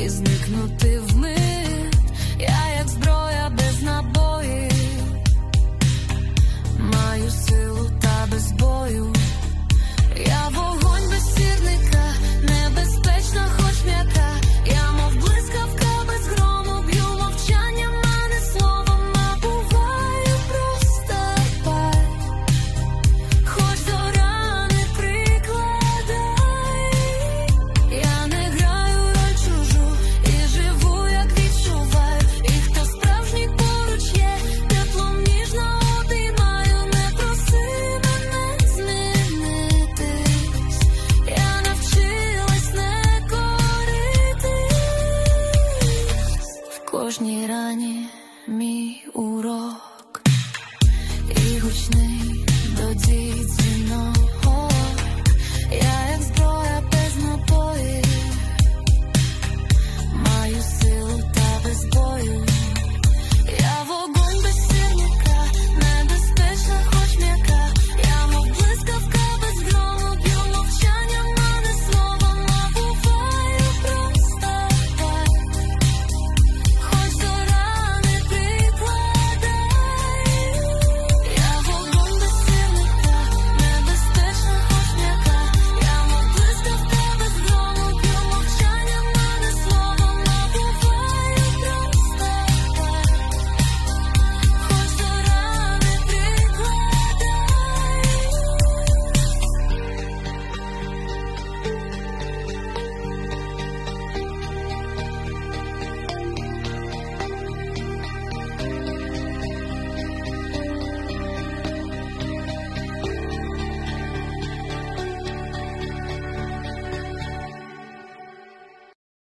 зникнути вмить. Я як зброя без набоїв, маю силу та без бою. Я вогонь без сірника, небезпечна, хоч м'яка. Я мов блискавка без грому, б'ю мовчанням, а не словом. А буваю просто пай, хоч до рани прикладай. Я не граю роль чужу і живу, як відчуваю. І хто справжній поруч є, теплом ніжно обіймаю. Не проси мене змінитись, я навчилась не коритись. В кожній рані мій